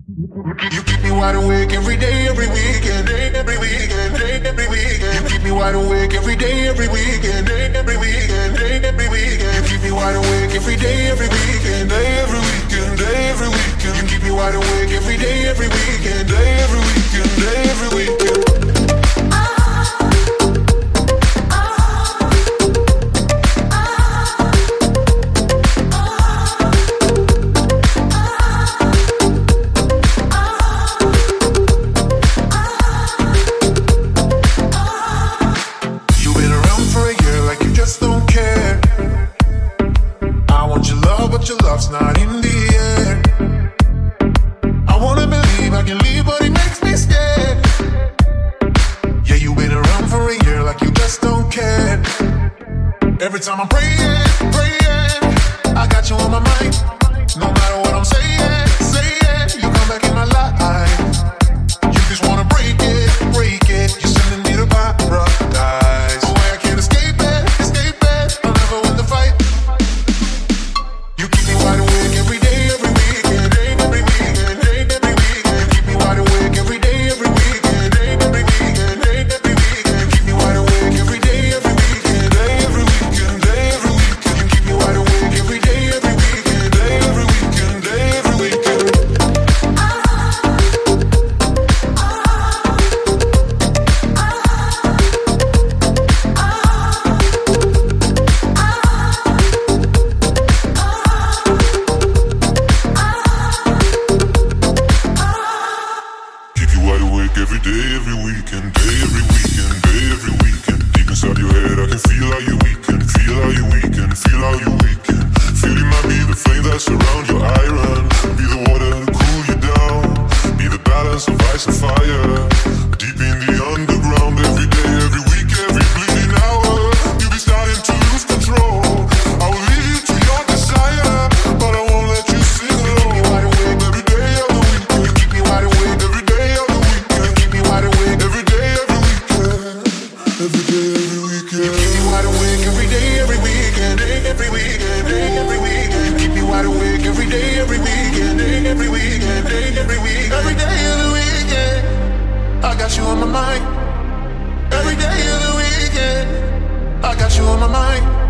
You keep me wide awake every day, every weekend, day, every weekend, day, every weekend. You keep me wide awake every day, every weekend, day, every weekend, day, every weekend. You keep me wide awake every day, every weekend, day, every weekend, day, every weekend. You keep me wide awake every day, every weekend, day, every weekend, day, every weekend. But your love's not in the air. I wanna believe I can leave, but it makes me scared. Yeah, you've been around for a year like you just don't care. Every time I'm praying, praying, I got you on my mind. No matter what I'm saying, saying, you come back in my life. You just wanna break it, break it. You're sending me to paradise. Oh, I can't escape it, escape it. I'll never win the fight. You keep me wide awake every day, every weekend, day, every weekend, day, every weekend. Keep me wide awake every day, every weekend, day, every weekend, day, every weekend. Keep me wide awake every day, every weekend, day, every weekend, day, every weekend. You keep me wide awake every day, every weekend, day, every weekend, day, every weekend. Wide awake every day, every weekend, day, every weekend, day, every weekend. Deep inside your head, I can feel how you weaken, feel how you weaken, feel how you weaken. Feel you might be the flame that surrounds your iron, be the water to cool you down, be the balance of ice and fire. Deep in the underground, every day, every week, every bleeding hour, you be starting to lose control. I will leave you to your desire, but I won't let you sing alone. You keep me wide awake every day of the weekend. You keep me wide awake every day of the weekend. Keep me wide awake every day, every weekend. Every day, every weekend. You keep me wide awake every day, every weekend. Day, every weekend, day, every weekend. Keep me wide awake every day, every weekend. Day, every weekend, day, every weekend. Every day of the weekend, I got you on my mind. Every day of the weekend, I got you on my mind.